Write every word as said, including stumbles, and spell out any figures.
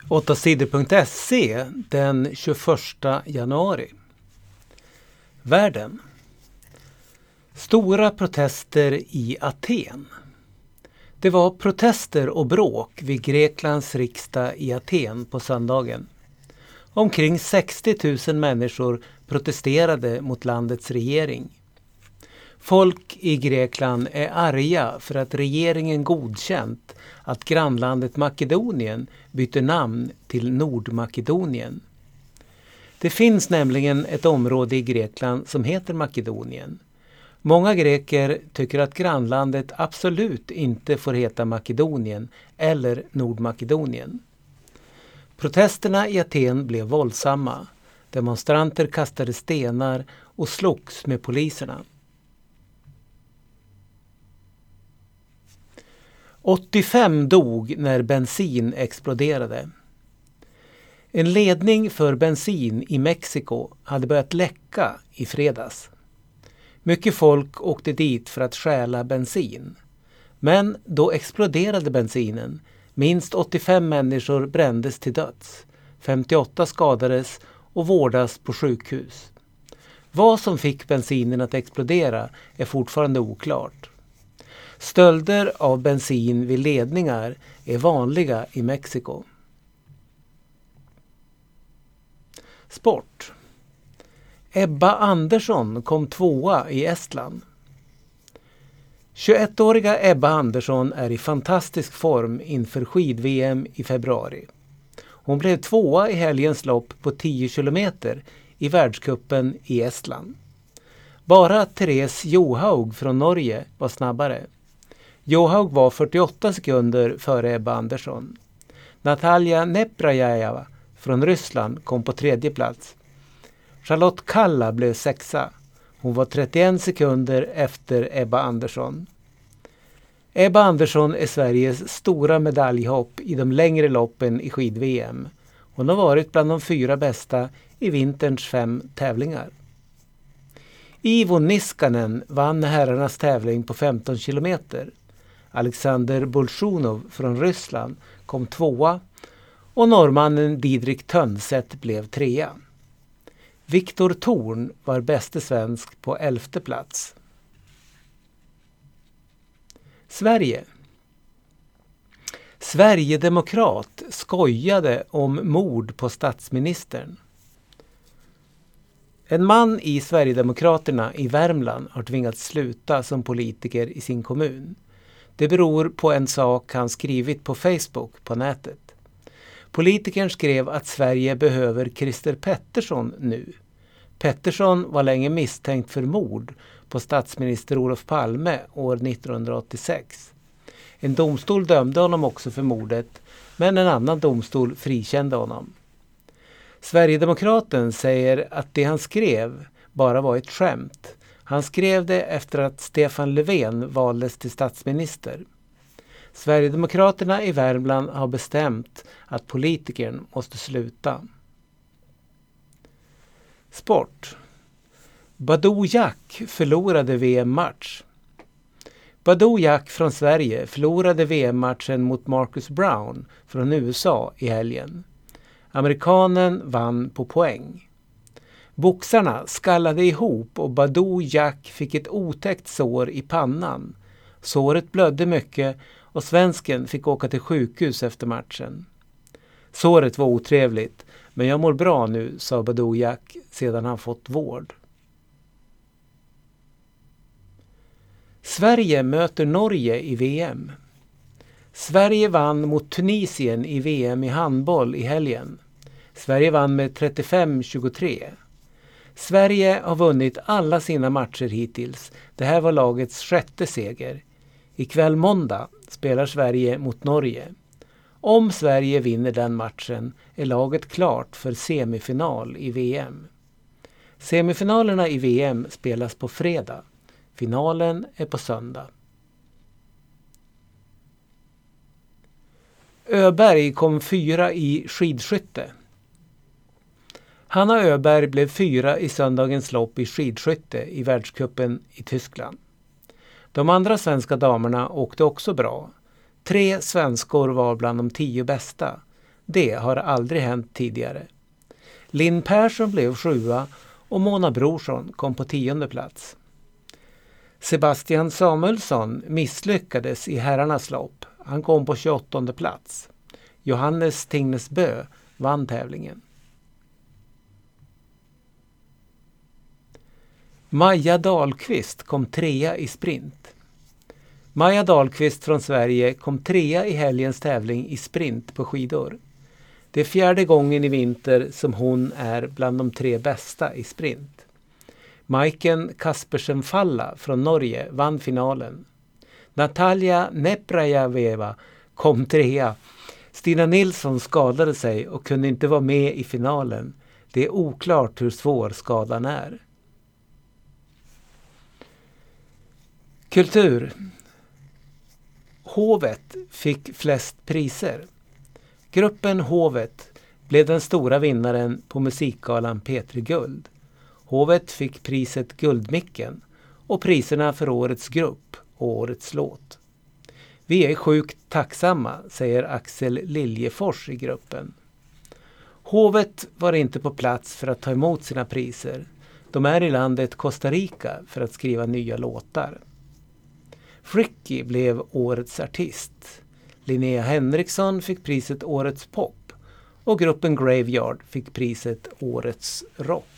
åtta sidor punkt se den tjugoförsta januari. Världen. Stora protester i Aten. Det var protester och bråk vid Greklands riksdag i Aten på söndagen. Omkring sextio tusen människor protesterade mot landets regering. Folk i Grekland är arga för att regeringen godkänt att grannlandet Makedonien byter namn till Nordmakedonien. Det finns nämligen ett område i Grekland som heter Makedonien. Många greker tycker att grannlandet absolut inte får heta Makedonien eller Nordmakedonien. Protesterna i Aten blev våldsamma. Demonstranter kastade stenar och slogs med poliserna. åttiofem dog när bensin exploderade. En ledning för bensin i Mexiko hade börjat läcka i fredags. Mycket folk åkte dit för att stjäla bensin. Men då exploderade bensinen. Minst åttiofem människor brändes till döds. femtioåtta skadades och vårdas på sjukhus. Vad som fick bensinen att explodera är fortfarande oklart. Stölder av bensin vid ledningar är vanliga i Mexiko. Sport. Ebba Andersson kom tvåa i Estland. tjugoettåriga Ebba Andersson är i fantastisk form inför skid-V M i februari. Hon blev tvåa i helgens lopp på tio kilometer i världscupen i Estland. Bara Therese Johaug från Norge var snabbare. Johaug var fyrtioåtta sekunder före Ebba Andersson. Natalia Neprajajeva från Ryssland kom på tredje plats. Charlotte Kalla blev sexa. Hon var trettioen sekunder efter Ebba Andersson. Ebba Andersson är Sveriges stora medaljhopp i de längre loppen i skid-V M. Hon har varit bland de fyra bästa i vinterns fem tävlingar. Ivo Niskanen vann herrarnas tävling på femton kilometer. Alexander Bolsjunov från Ryssland kom tvåa och norrmannen Didrik Tönset blev trea. Viktor Thorn var bäste svensk på elfte plats. Sverige. Sverigedemokrat skojade om mord på statsministern. En man i Sverigedemokraterna i Värmland har tvingats sluta som politiker i sin kommun. Det beror på en sak han skrivit på Facebook på nätet. Politikern skrev att Sverige behöver Christer Pettersson nu. Pettersson var länge misstänkt för mord på statsminister Olof Palme år nittonhundraåttiosex. En domstol dömde honom också för mordet, men en annan domstol frikände honom. Sverigedemokraten säger att det han skrev bara var ett skämt. Han skrev det efter att Stefan Löfven valdes till statsminister. Sverigedemokraterna i Värmland har bestämt att politikern måste sluta. Sport. Badou Jack förlorade V M-match. Badou Jack från Sverige förlorade V M-matchen mot Marcus Brown från U S A i helgen. Amerikanen vann på poäng. Boxarna skallade ihop och Badou Jack fick ett otäckt sår i pannan. Såret blödde mycket och svensken fick åka till sjukhus efter matchen. Såret var otrevligt, men jag mår bra nu, sa Badou Jack sedan han fått vård. Sverige möter Norge i V M. Sverige vann mot Tunisien i V M i handboll i helgen. Sverige vann med trettiofem tjugotre. Sverige har vunnit alla sina matcher hittills. Det här var lagets sjätte seger. Ikväll måndag spelar Sverige mot Norge. Om Sverige vinner den matchen är laget klart för semifinal i V M. Semifinalerna i V M spelas på fredag. Finalen är på söndag. Öberg kom fyra i skidskytte. Hanna Öberg blev fyra i söndagens lopp i skidskytte i världscupen i Tyskland. De andra svenska damerna åkte också bra. Tre svenskor var bland de tio bästa. Det har aldrig hänt tidigare. Linn Persson blev sjua och Mona Brorsson kom på tionde plats. Sebastian Samuelsson misslyckades i herrarnas lopp. Han kom på tjugoåttonde plats. Johannes Tingnesbö vann tävlingen. Maja Dahlqvist kom trea i sprint. Maja Dahlqvist från Sverige kom trea i helgens tävling i sprint på skidor. Det är fjärde gången i vinter som hon är bland de tre bästa i sprint. Maiken Kaspersen Falla från Norge vann finalen. Natalia Neprajaveva kom trea. Stina Nilsson skadade sig och kunde inte vara med i finalen. Det är oklart hur svår skadan är. Kultur. Hovet fick flest priser. Gruppen Hovet blev den stora vinnaren på musikgalan P tre Guld. Hovet fick priset Guldmicken och priserna för årets grupp och årets låt. Vi är sjukt tacksamma, säger Axel Liljefors i gruppen. Hovet var inte på plats för att ta emot sina priser. De är i landet Costa Rica för att skriva nya låtar. Fricky blev årets artist. Linnea Henriksson fick priset Årets pop och gruppen Graveyard fick priset Årets rock.